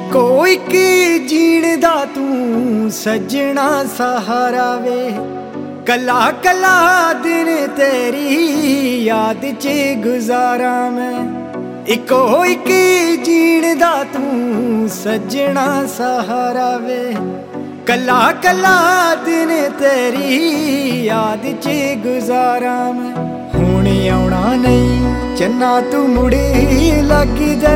Eco इक जीण दा तू सजना सहारा वे। कला कला दिन तेरी याद च गुजारा मैं। इको इक जीण दा तू सजना सहारा वे। कला कला दिन तेरी याद च गुजारा मैं। हुण आउणा नहीं चन्ना तू मुड़े लग दे।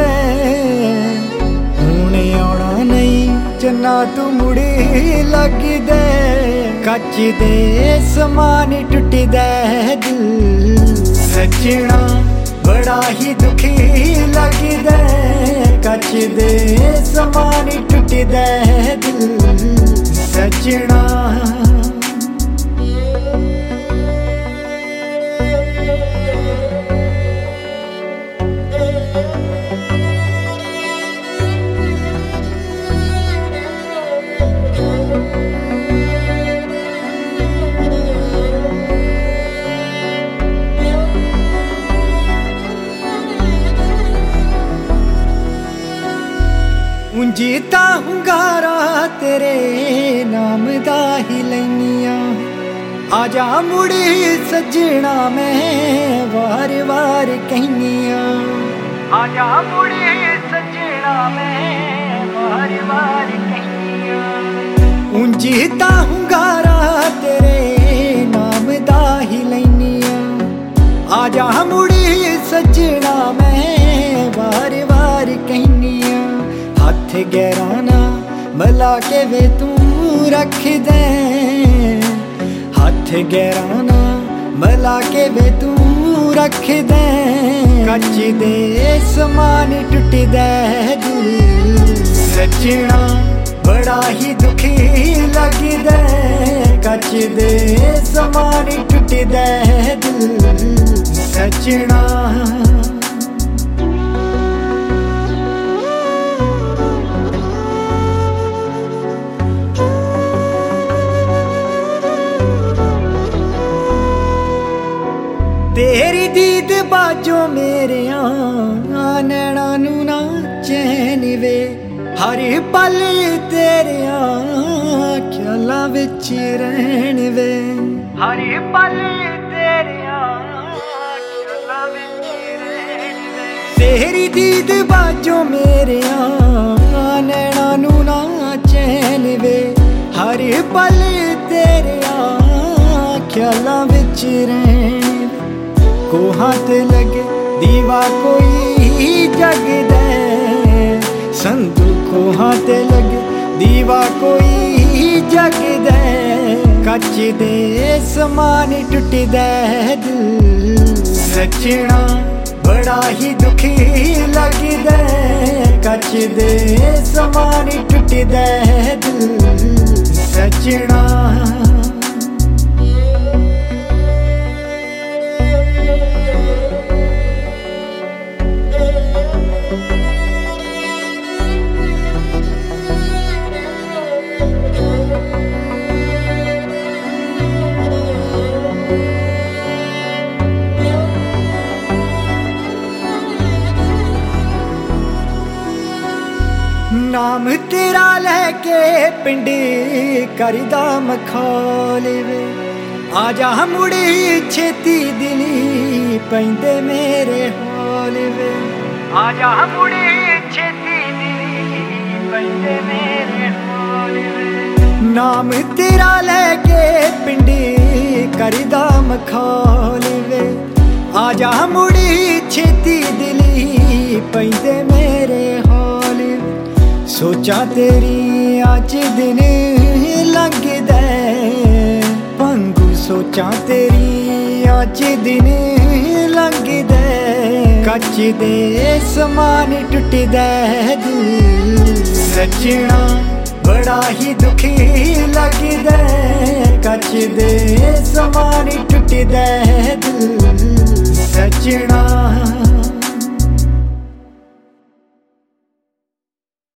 हुण आउणा नहीं चन्ना तू मुड़े लग दे। कच दे समान टुट दे दिल सजना बड़ा ही दुखी लग दे। कच दे समान टुट दे दिल सजना। जीता हुंगारा तेरे नाम दा ही लैनिया। आजा मुड़ी सजना मैं वार वार कहनिया। आजा मुड़ी सजना मैं वार वार कहनिया। जीता हुंगारा तेरे नाम दा ही लैनिया। आजा मुड़ी सजना मैं वार वार कहनिया। हाथ गहराना मला के वे तू रख दे। हाथ गहराना मला के वे तू रख दे। कच दे समान टुट दे दिल सजना बड़ा ही दुखी लग दे। कच दे समान टुट दे दिल सजना। तेरी दीद बाजो मेरे नैना नू ना चैन वे। हर पल तेरे ख्यालां विच रहन वे। हर पल तेरे ख्यालां विच रहन वे। तेरी दीद बाजो मेरे नैना नू ना चैन वे। हर पल तेरे ख्यालां विच रहन। कोहां ते लगे दीवा कोई जग दे। संधू कोहां ते लगे दीवा कोई जग दे। कच दे समान टुट दे दिल सजना बड़ा ही दुखी लग दे। कच दे समान टुट दे दिल सजना। नाम तेरा लैके पिंड करदा मखौल वे। आजा मुड़ी छेती दिली पैंदे मेरे हौल वे। आजा मुड़ी छेती दिली पैंदे मेरे हौल वे। नाम तेरा लैके पिंड करदा मखौल वे। आजा मुड़ी छेती दिली पैंदे मेरे हौल वे। सोचा तेरी अज दिन लंघ दे पंगू। सोचा तेरी अज दिन लंघ दे। कच दे समान टुट दे दिल सजना बड़ा ही दुखी लग दे। कच दे समान टुट दे दिल सजना।